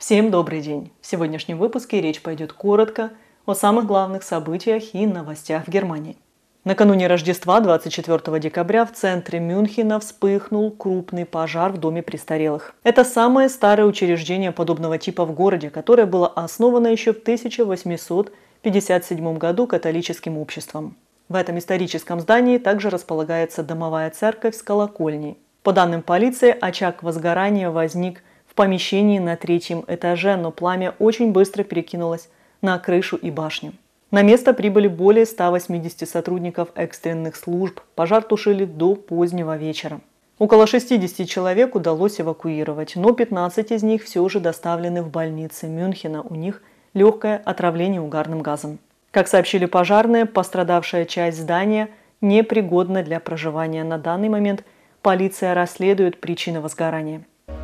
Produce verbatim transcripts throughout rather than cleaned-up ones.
Всем добрый день! В сегодняшнем выпуске речь пойдет коротко о самых главных событиях и новостях в Германии. Накануне Рождества, двадцать четвёртого декабря, в центре Мюнхена вспыхнул крупный пожар в доме престарелых. Это самое старое учреждение подобного типа в городе, которое было основано еще в тысяча восемьсот пятьдесят седьмом году католическим обществом. В этом историческом здании также располагается домовая церковь с колокольней. По данным полиции, очаг возгорания возник в помещении на третьем этаже, но пламя очень быстро перекинулось на крышу и башню. На место прибыли более ста восьмидесяти сотрудников экстренных служб. Пожар тушили до позднего вечера. Около шестидесяти человек удалось эвакуировать, но пятнадцать из них все же доставлены в больницы Мюнхена. У них легкое отравление угарным газом. Как сообщили пожарные, пострадавшая часть здания непригодна для проживания. На данный момент полиция расследует причины возгорания.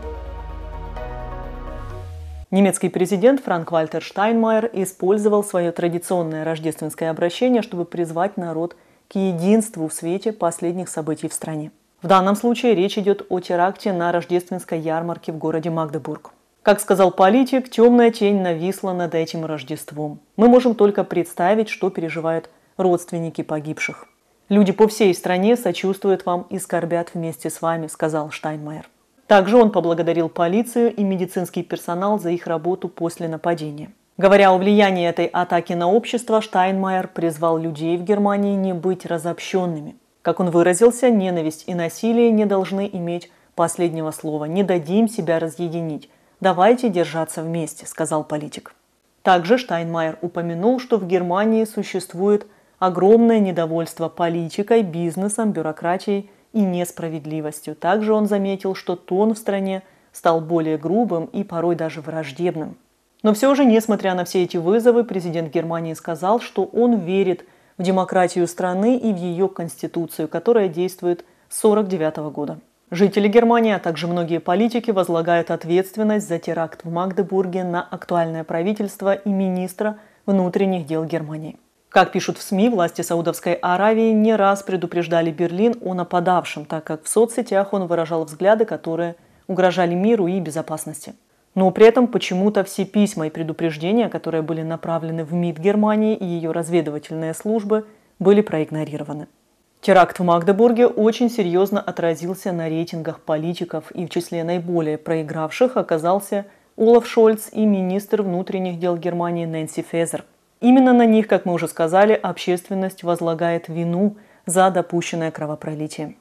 Немецкий президент Франк-Вальтер Штайнмайер использовал свое традиционное рождественское обращение, чтобы призвать народ к единству в свете последних событий в стране. В данном случае речь идет о теракте на рождественской ярмарке в городе Магдебург. Как сказал политик, темная тень нависла над этим Рождеством. Мы можем только представить, что переживают родственники погибших. Люди по всей стране сочувствуют вам и скорбят вместе с вами, сказал Штайнмайер. Также он поблагодарил полицию и медицинский персонал за их работу после нападения. Говоря о влиянии этой атаки на общество, Штайнмайер призвал людей в Германии не быть разобщенными. Как он выразился, ненависть и насилие не должны иметь последнего слова. Не дадим себя разъединить. Давайте держаться вместе, сказал политик. Также Штайнмайер упомянул, что в Германии существует огромное недовольство политикой, бизнесом, бюрократией и несправедливостью. Также он заметил, что тон в стране стал более грубым и порой даже враждебным. Но все же, несмотря на все эти вызовы, президент Германии сказал, что он верит в демократию страны и в ее конституцию, которая действует с сорок девятого года. Жители Германии, а также многие политики возлагают ответственность за теракт в Магдебурге на актуальное правительство и министра внутренних дел Германии. Как пишут в СМИ, власти Саудовской Аравии не раз предупреждали Берлин о нападавшем, так как в соцсетях он выражал взгляды, которые угрожали миру и безопасности. Но при этом почему-то все письма и предупреждения, которые были направлены в МИД Германии и ее разведывательные службы, были проигнорированы. Теракт в Магдебурге очень серьезно отразился на рейтингах политиков, и в числе наиболее проигравших оказался Олаф Шольц и министр внутренних дел Германии Нэнси Фезер. Именно на них, как мы уже сказали, общественность возлагает вину за допущенное кровопролитие.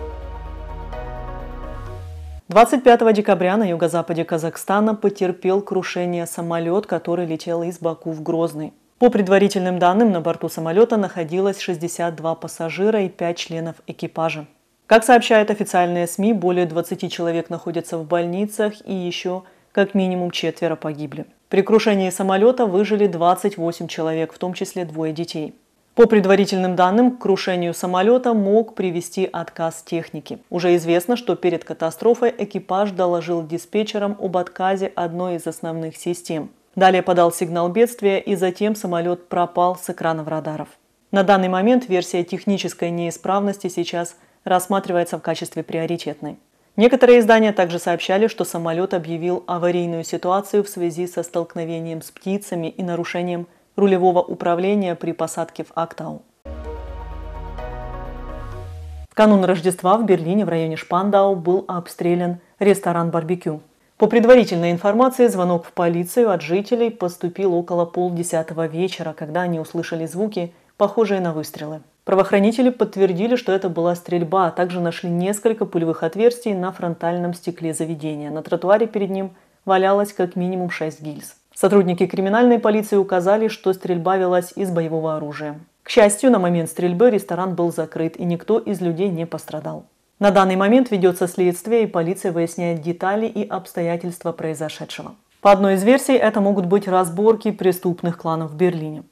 двадцать пятого декабря на юго-западе Казахстана потерпел крушение самолет, который летел из Баку в Грозный. По предварительным данным, на борту самолета находилось шестьдесят два пассажира и пять членов экипажа. Как сообщают официальные СМИ, более двадцати человек находятся в больницах и еще как минимум четверо погибли. При крушении самолета выжили двадцать восемь человек, в том числе двое детей. По предварительным данным, к крушению самолета мог привести отказ техники. Уже известно, что перед катастрофой экипаж доложил диспетчерам об отказе одной из основных систем. Далее подал сигнал бедствия, и затем самолет пропал с экранов радаров. На данный момент версия технической неисправности сейчас рассматривается в качестве приоритетной. Некоторые издания также сообщали, что самолет объявил аварийную ситуацию в связи со столкновением с птицами и нарушением рулевого управления при посадке в Актау. В канун Рождества в Берлине в районе Шпандау был обстрелян ресторан «Барбекю». По предварительной информации, звонок в полицию от жителей поступил около полдесятого вечера, когда они услышали звуки, похожие на выстрелы. Правоохранители подтвердили, что это была стрельба, а также нашли несколько пулевых отверстий на фронтальном стекле заведения. На тротуаре перед ним валялось как минимум шесть гильз. Сотрудники криминальной полиции указали, что стрельба велась из боевого оружия. К счастью, на момент стрельбы ресторан был закрыт, и никто из людей не пострадал. На данный момент ведется следствие, и полиция выясняет детали и обстоятельства произошедшего. По одной из версий, это могут быть разборки преступных кланов в Берлине.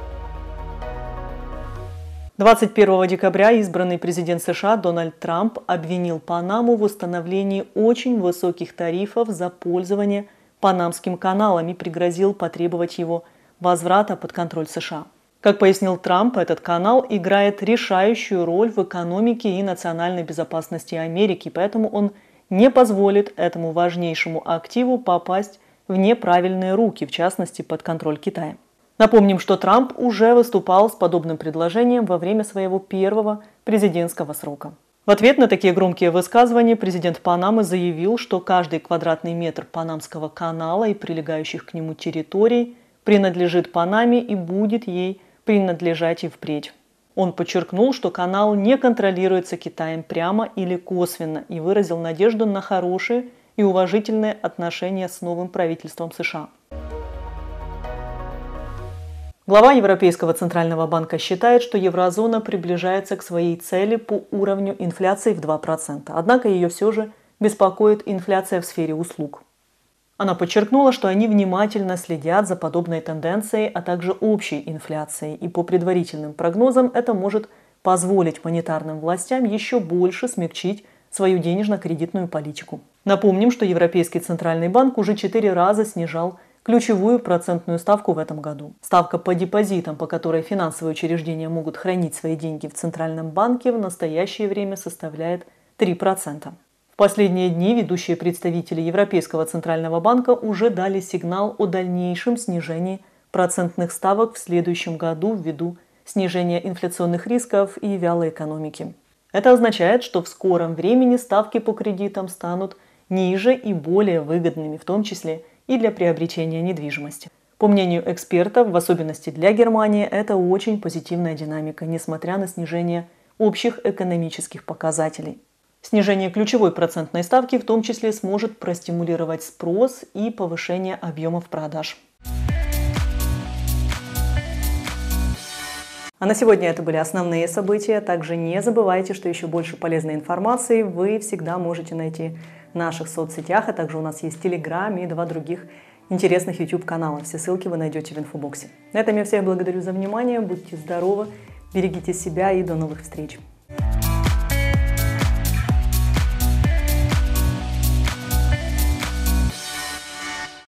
двадцать первого декабря избранный президент США Дональд Трамп обвинил Панаму в установлении очень высоких тарифов за пользование Панамским каналом и пригрозил потребовать его возврата под контроль США. Как пояснил Трамп, этот канал играет решающую роль в экономике и национальной безопасности Америки, поэтому он не позволит этому важнейшему активу попасть в неправильные руки, в частности, под контроль Китая. Напомним, что Трамп уже выступал с подобным предложением во время своего первого президентского срока. В ответ на такие громкие высказывания президент Панамы заявил, что каждый квадратный метр Панамского канала и прилегающих к нему территорий принадлежит Панаме и будет ей принадлежать и впредь. Он подчеркнул, что канал не контролируется Китаем прямо или косвенно, и выразил надежду на хорошие и уважительные отношения с новым правительством США. Глава Европейского центрального банка считает, что еврозона приближается к своей цели по уровню инфляции в два процента. Однако ее все же беспокоит инфляция в сфере услуг. Она подчеркнула, что они внимательно следят за подобной тенденцией, а также общей инфляцией. И по предварительным прогнозам это может позволить монетарным властям еще больше смягчить свою денежно-кредитную политику. Напомним, что Европейский центральный банк уже четыре раза снижал ключевую процентную ставку в этом году. Ставка по депозитам, по которой финансовые учреждения могут хранить свои деньги в Центральном банке, в настоящее время составляет три процента. В последние дни ведущие представители Европейского центрального банка уже дали сигнал о дальнейшем снижении процентных ставок в следующем году ввиду снижения инфляционных рисков и вялой экономики. Это означает, что в скором времени ставки по кредитам станут ниже и более выгодными, в том числе и для приобретения недвижимости. По мнению экспертов, в особенности для Германии, это очень позитивная динамика, несмотря на снижение общих экономических показателей. Снижение ключевой процентной ставки в том числе сможет простимулировать спрос и повышение объемов продаж. А на сегодня это были основные события. Также не забывайте, что еще больше полезной информации вы всегда можете найти в наших соцсетях, а также у нас есть Telegram и два других интересных YouTube-канала. Все ссылки вы найдете в инфобоксе. На этом я всех благодарю за внимание. Будьте здоровы, берегите себя и до новых встреч.